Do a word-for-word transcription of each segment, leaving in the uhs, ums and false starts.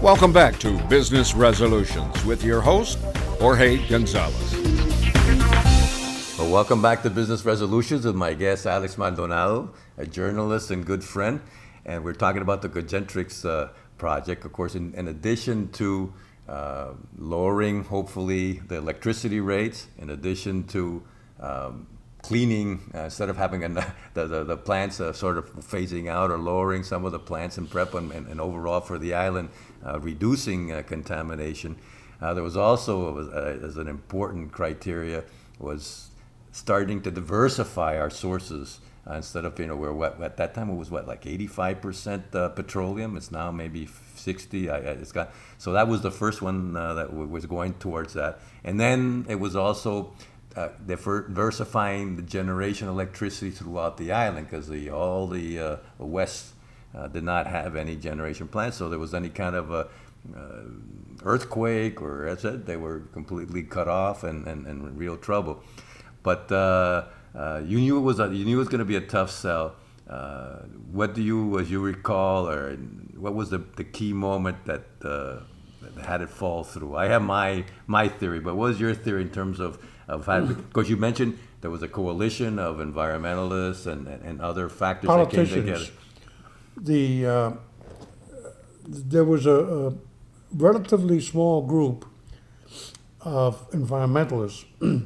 Welcome back to Business Resolutions with your host, Jorge Gonzalez. Well, welcome back to Business Resolutions with my guest, Alex Maldonado, a journalist and good friend. And we're talking about the Cogentrix uh, project, of course, in, in addition to uh, lowering, hopefully, the electricity rates, in addition to um, cleaning, uh, instead of having a, the, the, the plants uh, sort of phasing out or lowering some of the plants in prep and, and, and overall for the island, uh, reducing uh, contamination. Uh, there was also, uh, as an important criteria, was starting to diversify our sources. Uh, instead of, you know, we're wet, at that time it was what, like eighty-five percent uh, petroleum. It's now maybe sixty. I, I, it's got, so that was the first one uh, that w- was going towards that. And then it was also uh, diversifying the generation of electricity throughout the island, because the, all the uh, west uh, did not have any generation plants. So there was any kind of a uh, earthquake, or as I said, they were completely cut off and, and, and in real trouble. But uh, Uh, you knew it was a, you knew it was going to be a tough sell. Uh, what do you, as you recall, or what was the, the key moment that, uh, that had it fall through? I have my my theory, but what was your theory in terms of of how? Because you mentioned there was a coalition of environmentalists and, and, and other factors that came together. The uh, there was a, a relatively small group of environmentalists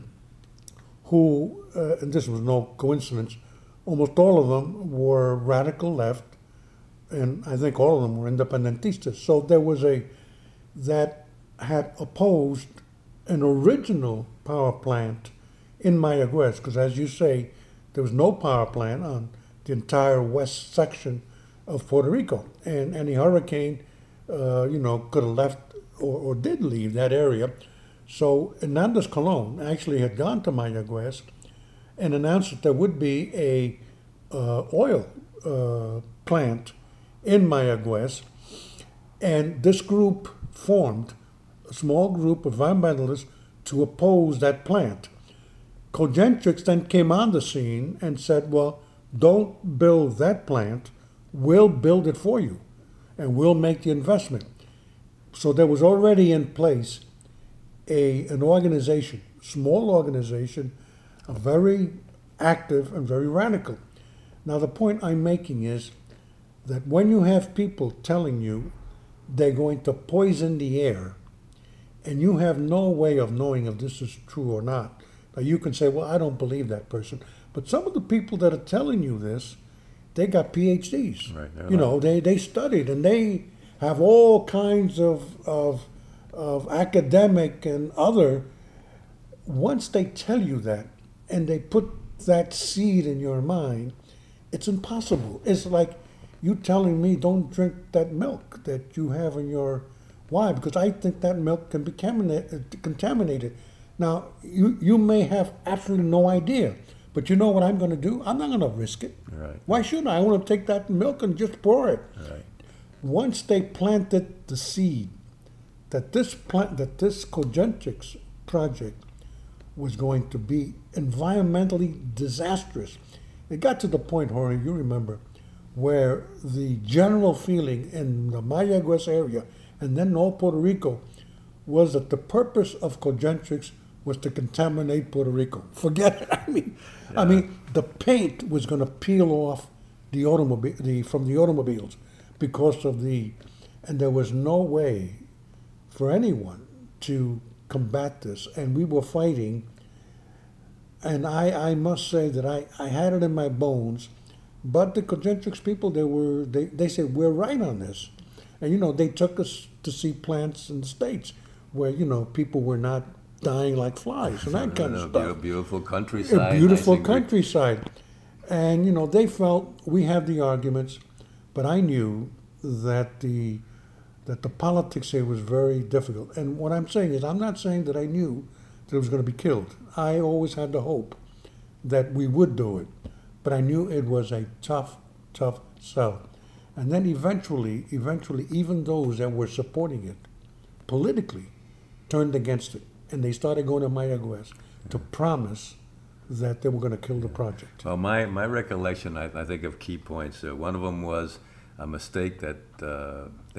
who, uh, and this was no coincidence, almost all of them were radical left, and I think all of them were independentistas. So there was a, that had opposed an original power plant in Mayagüez, because as you say, there was no power plant on the entire west section of Puerto Rico. And any hurricane, uh, you know, could have left or, or did leave that area. So Hernandez Colon actually had gone to Mayagüez and announced that there would be a uh, oil uh, plant in Mayagüez, and this group formed a small group of environmentalists to oppose that plant. Cogentrix then came on the scene and said, well, don't build that plant, we'll build it for you, and we'll make the investment. So there was already in place A, an organization, small organization, a very active and very radical. Now the point I'm making is that when you have people telling you they're going to poison the air, and you have no way of knowing if this is true or not, now you can say, well, I don't believe that person. But some of the people that are telling you this, they got P H Ds. Right, you know, they, they studied, and they have all kinds of, of of academic and other, once they tell you that and they put that seed in your mind, it's impossible. It's like you telling me don't drink that milk that you have in your, why? Because I think that milk can be contaminated. Now, you, you may have absolutely no idea, but you know what I'm going to do? I'm not going to risk it. Right. Why should I? I want to take that milk and just pour it. Right. Once they planted the seed, that this plant, that this Cogentrix project was going to be environmentally disastrous. It got to the point, Jorge, you remember, where the general feeling in the Mayagüez area and then all Puerto Rico was that the purpose of Cogentrix was to contaminate Puerto Rico. Forget it. I mean, yeah. I mean, the paint was going to peel off the automobile, the from the automobiles, because of the, and there was no way for anyone to combat this, and we were fighting. And I, I must say that I, I had it in my bones, but the Cogentrix people, they were they, they said we're right on this, and you know they took us to see plants in the States where you know people were not dying like flies and that kind of stuff. Beautiful countryside. A beautiful nice countryside, and you know they felt we had the arguments, but I knew that the that the politics here was very difficult. And what I'm saying is, I'm not saying that I knew that it was going to be killed. I always had the hope that we would do it, but I knew it was a tough, tough sell. And then eventually, eventually, even those that were supporting it politically turned against it, and they started going to Mayagüez to promise that they were going to kill the project. Well, my, my recollection, I, I think of key points. Uh, one of them was a mistake that uh, they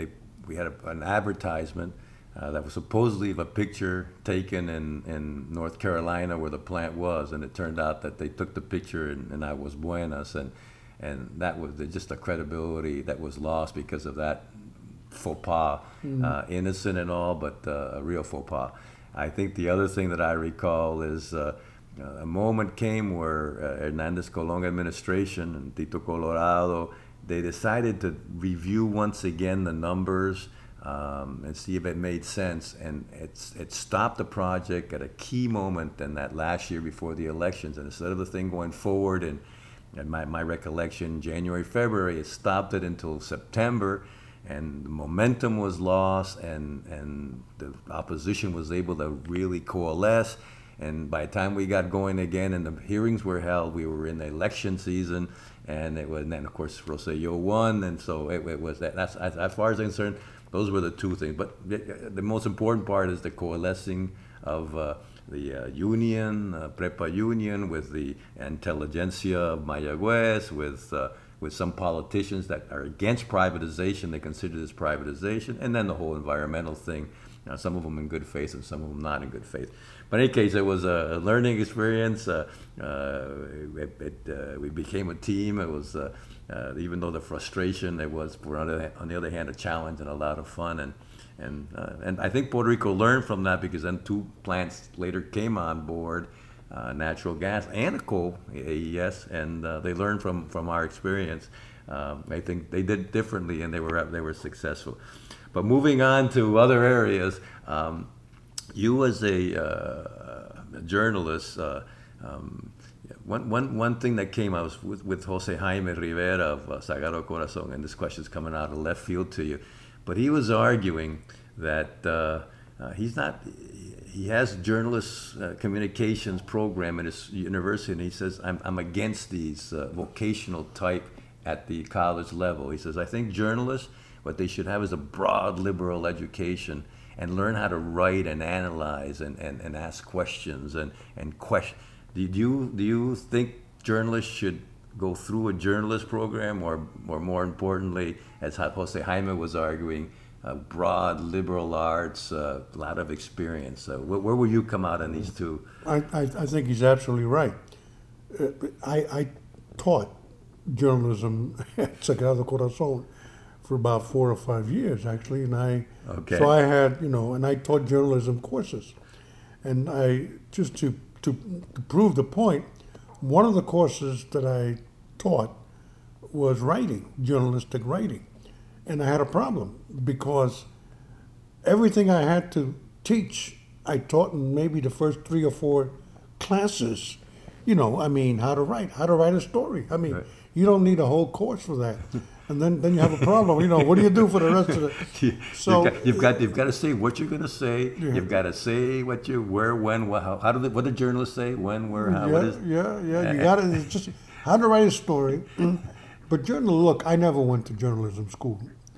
we had a, an advertisement uh, that was supposedly of a picture taken in, in North Carolina where the plant was, and it turned out that they took the picture in, in Aguas Buenas, and and that was just a credibility that was lost because of that faux pas, mm. uh, innocent and all, but uh, a real faux pas. I think the other thing that I recall is uh, a moment came where uh, Hernandez Colón administration and Tito Colorado, they decided to review once again the numbers um, and see if it made sense. And it's, it stopped the project at a key moment in that last year before the elections. And instead of the thing going forward, and, and my, my recollection, January, February, it stopped it until September. And the momentum was lost, and, and the opposition was able to really coalesce. And by the time we got going again and the hearings were held, we were in the election season, and it was, and then of course Rosselló won, and so it, it was that. That's as, as far as I'm concerned, those were the two things. But the, the most important part is the coalescing of uh, the uh, union, uh, Prepa Union, with the intelligentsia of Mayagüez, with uh, with some politicians that are against privatization. They consider this privatization, and then the whole environmental thing. Now, some of them in good faith and some of them not in good faith. But in any case, it was a learning experience. Uh, uh, it, it, uh, we became a team. It was, uh, uh, even though the frustration, it was, on the, on the other hand, a challenge and a lot of fun. And and uh, and I think Puerto Rico learned from that, because then two plants later came on board, uh, natural gas and coal, A E S, and uh, they learned from, from our experience. Um, I think they did differently, and they were they were successful. But moving on to other areas, um, you as a, uh, a journalist, uh, um, one, one, one thing that came, I was with, with Jose Jaime Rivera of uh, Sagrado Corazon, and this question's coming out of left field to you, but he was arguing that uh, uh, he's not, he has journalist uh, communications program at his university, and he says, I'm, I'm against these uh, vocational type at the college level. He says, I think journalists, what they should have is a broad liberal education and learn how to write and analyze and, and, and ask questions and, and question. Do you, do you think journalists should go through a journalist program, or, or more importantly, as Jose Jaime was arguing, uh, broad liberal arts, uh, a lot of experience? So where, where will you come out on these two? I, I, I think he's absolutely right. Uh, I, I taught journalism at Sagrado Corazon for about four or five years, actually, and I okay. so I had, you know, and I taught journalism courses, and I just to, to to prove the point, one of the courses that I taught was writing, journalistic writing, and I had a problem because everything I had to teach, I taught in maybe the first three or four classes. You know, I mean, how to write, how to write a story. I mean, right. You don't need a whole course for that. And then, then you have a problem. You know, what do you do for the rest of the? So you've got you've got, you've got to say what you're going to say. Yeah. You've got to say what you where when what, how, how do the, what do journalists say when where how yeah, what is? Yeah, yeah. You got to it's just how to write a story. But journal. Look, I never went to journalism school.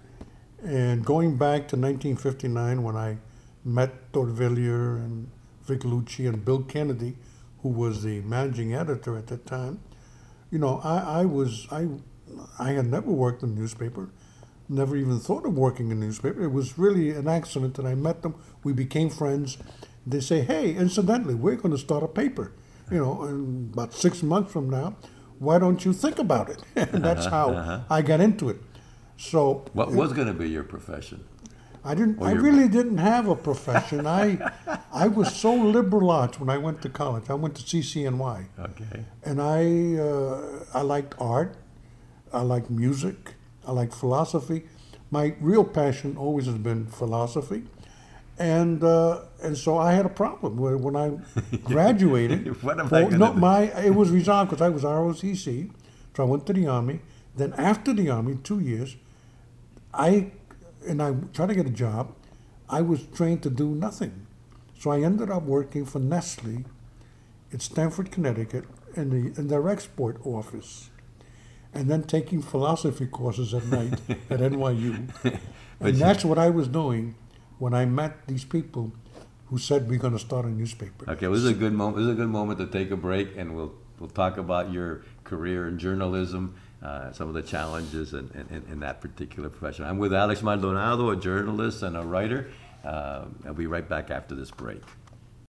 And going back to nineteen fifty-nine, when I met Torvillier and Vic Lucci and Bill Kennedy, who was the managing editor at that time, you know, I, I was I. I had never worked in a newspaper, never even thought of working in a newspaper. It was really an accident that I met them. We became friends. They say, hey, incidentally, we're going to start a paper, you know, and about six months from now, why don't you think about it? And that's how uh-huh. I got into it. So what was going to be your profession? I didn't. Or I really didn't have a profession. I I was so liberal arts when I went to college. I went to C C N Y. Okay. And I uh, I liked art. I like music, I like philosophy. My real passion always has been philosophy. And uh, and so I had a problem where when I graduated. What am well, I gonna no, do? my it was resolved because I was R O C C, so I went to the Army. Then after the Army, two years, I and I tried to get a job. I was trained to do nothing. So I ended up working for Nestle in Stamford, Connecticut, in, the, in their export office. And then taking philosophy courses at night at N Y U. And that's what I was doing when I met these people who said we're going to start a newspaper. Okay, well, this is a good moment. This is a good moment to take a break, and we'll we'll talk about your career in journalism uh, some of the challenges in, in, in that particular profession. I'm with Alex Maldonado, a journalist and a writer. Uh, I'll be right back after this break.